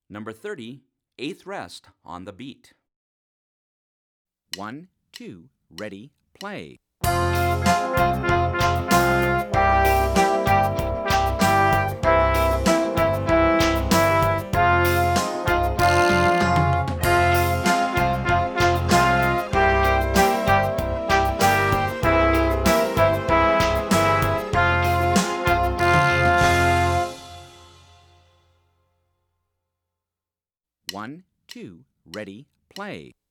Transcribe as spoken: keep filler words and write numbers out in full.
Number thirty, eighth rest on the beat. One, two, ready, play. One, two, ready, play.